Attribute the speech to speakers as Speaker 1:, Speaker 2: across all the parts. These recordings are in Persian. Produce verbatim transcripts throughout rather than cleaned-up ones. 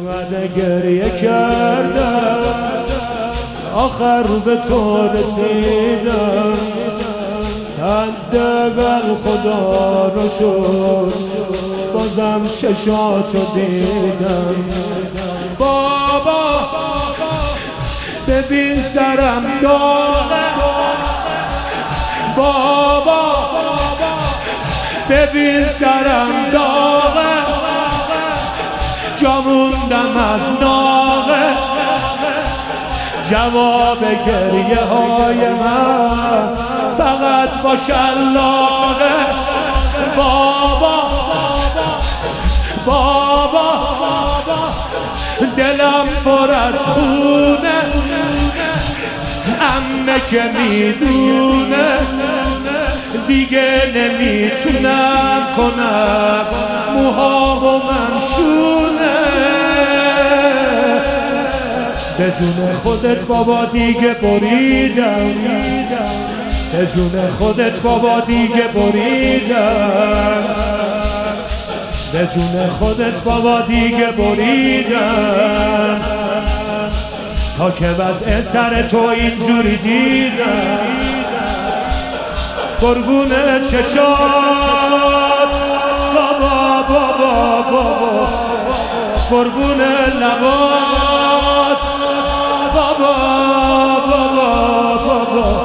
Speaker 1: اومده گریه کردم، آخر به تو رسیدم، حداقل خدا رو شد بازم چشاتو دیدم. بابا ببین سرم داغه، بابا ببین سرم داغه، جا موندم از ناغه، جواب گریه های من فقط با شلاقه. بابا بابا دلم پر از خونه، عمه که میدونه دیگه نمیتونم کنم موهامو منشونه. به جون خودت بابا دیگه بریدم، به جون خودت بابا دیگه بریدم، به جون خودت بابا دیگه بریدم، تا که وضع سر تو اینجوری دیدم. قربون چشات بابا بابا بابا، قربون لبات بابا بابا بابا،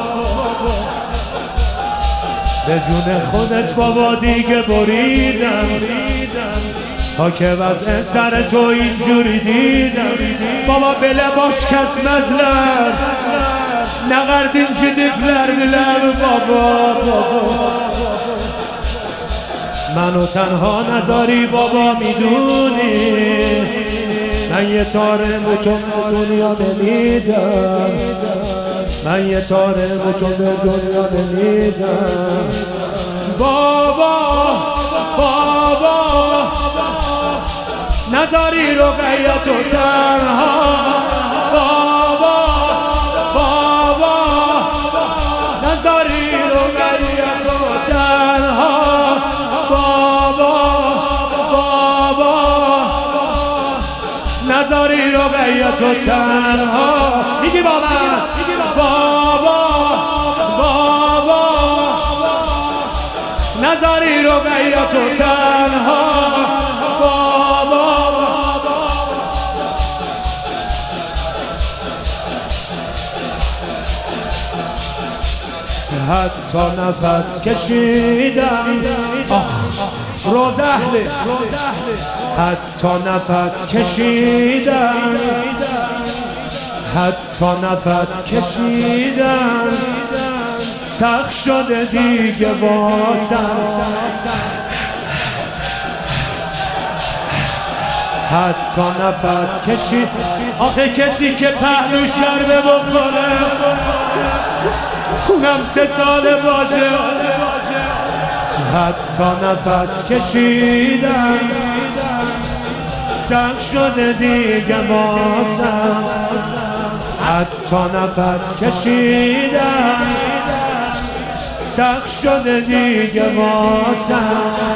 Speaker 1: به جون خودت بابا دیگه بریدم، تا که وضع سر تو اینجوری دیدم. بابا بلباش کس مزلر نقردین جدیبلر دلر بابا بابا، منو تنها نذاری بابا، میدونی من یه تاره بچون دنیا نمیدم، من یه تاره بچون دنیا نمیدم. بابا بابا نذاری رقیت و تنها، بابا بابا نذاری رقیت و تنها، بابا بابا نذاری رقیت و تنها. دیگه بابا بابا بابا نذاری رقیت و تنها، بابا حتی نفس کشیدم، آخ روزهله، حتی نفس کشیدم، حتی نفس کشیدم، سخت شده دیگه واسم، حتی نفس کشید. آخه کسی که پهلوش شربه بخوره اونم سه سال باشه. حتی نفس کشیدم، سخت شده دیگه واسم، حتی نفس کشیدم، سخت شده دیگه واسم.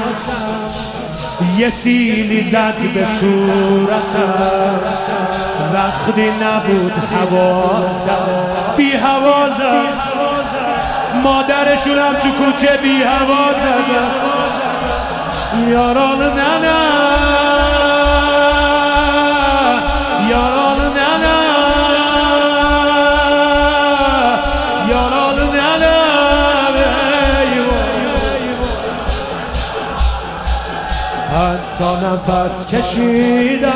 Speaker 1: یه سیلی زد به صورتم وقتی نبود حواسم، بی حواسم، مادرشونم تو کوچه بی حواسم. یاران نه نه یاران نه نه یاران نه نه حتی نفس کشیدم،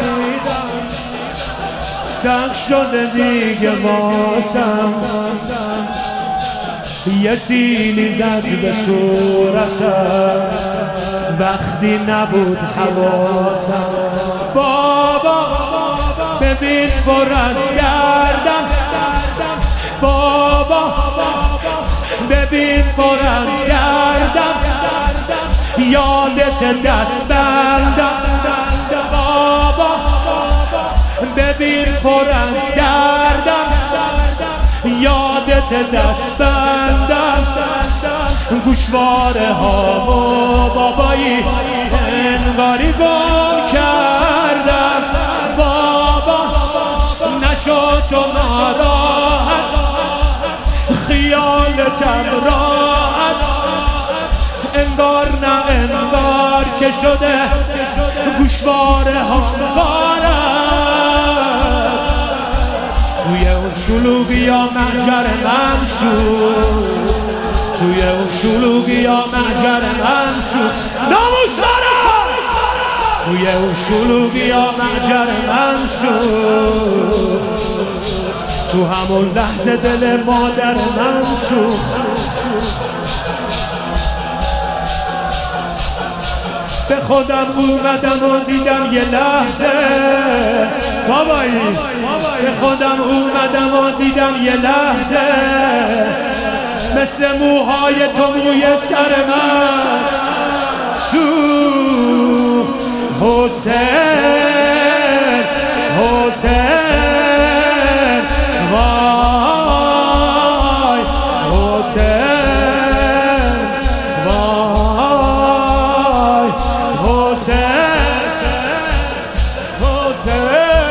Speaker 1: سخت شده دیگه واسم. یه سیلی زد به صورتم وقتی نبود حواسم. بابا ببین پر از گردم، بابا ببین پر از گردم، یادت دست بندم. بابا ببین پر از گردم، یادت دست بندم. گوشواره ها و بابایی انگاری گم کردم. شد و ناراحت خیالتم راحت انگار نه انگار که شده گوشواره هموارت توی اون شلوغی ها محجر من شد توی اون شلوغی ها محجر من شد ناموس دارم توی اون شلوغی ها محجر من شد تو همون لحظه دل مادر من شد به خودم اومدم و دیدم یه لحظه بابایی به خودم اومدم و دیدم یه لحظه مثل موهای تو موی سر من سو حسین حسین وای حسین وای حسین حسین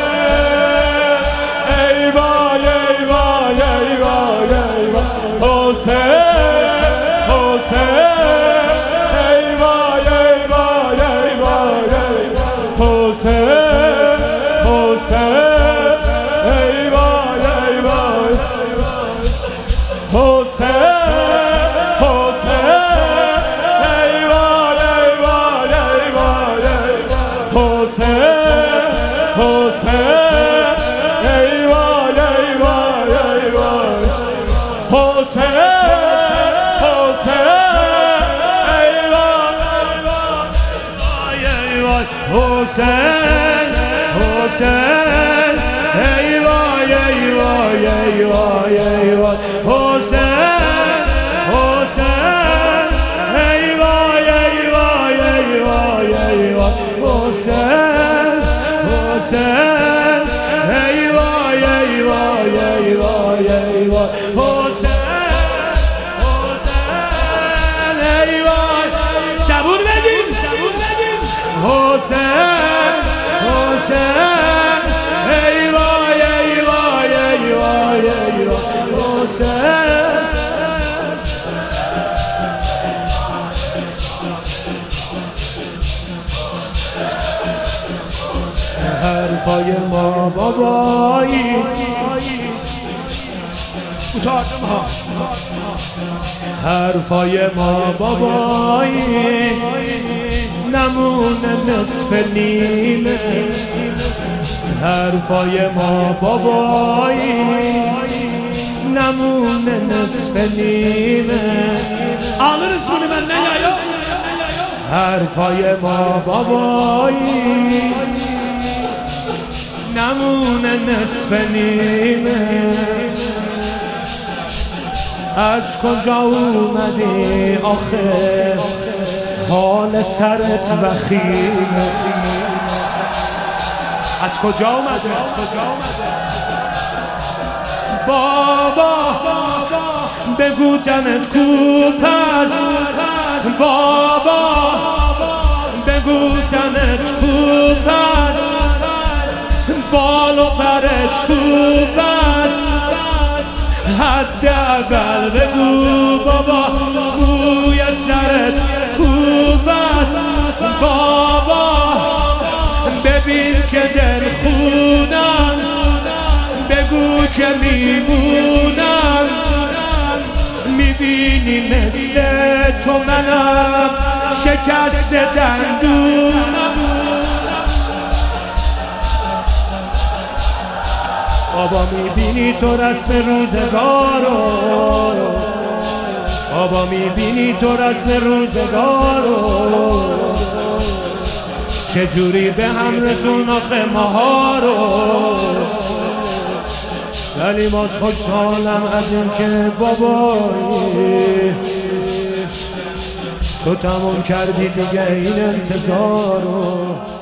Speaker 1: ای وای ای وای ای وای ای وای حسین حسین ای وای ای وای ای وای حسین حسین ای وای ای وای حسین حسین ای وای ای وای ای وای حسین حسین ای وای ای وای ای وای حسین حسین ای وای حسین حسین ای وای ای وای ای وای ای وای حسین حسین ای وای ای وای ای وای ای وای حسین حسین ای وای ای وای ای وای ای وای حسین حسین ای وای صبور بدیم صبور بدیم حسین حسین ای وای ای وای ای وای ای وای حسین حرفای ما بابایی حرفای ما بابایی نمونه نصف نیمه حرفای ما بابایی نمونه نصف نیمه آلرز کنی من نیایا حرفای ما بابایی نمونه نصف نیمه از کجا اومدی آخه حال سرت وخیمه از کجا اومده بابا بگو جنت کو پس بابا بگو جنت کو پس بال و پرت کو پس حداقل بگو بابا موی سرت کو پس بابا ببین که دل خونم بگو که میمونم میبینی مثل تو منم شکست دندونم بابا میبینی تو رسم روزگارو بابا میبینی تو رسم روزگارو چجوری به هم رسون آخه ماها رو ولی باز خوشحالم از این که بابایی تو تمام کردی دیگه این انتظار رو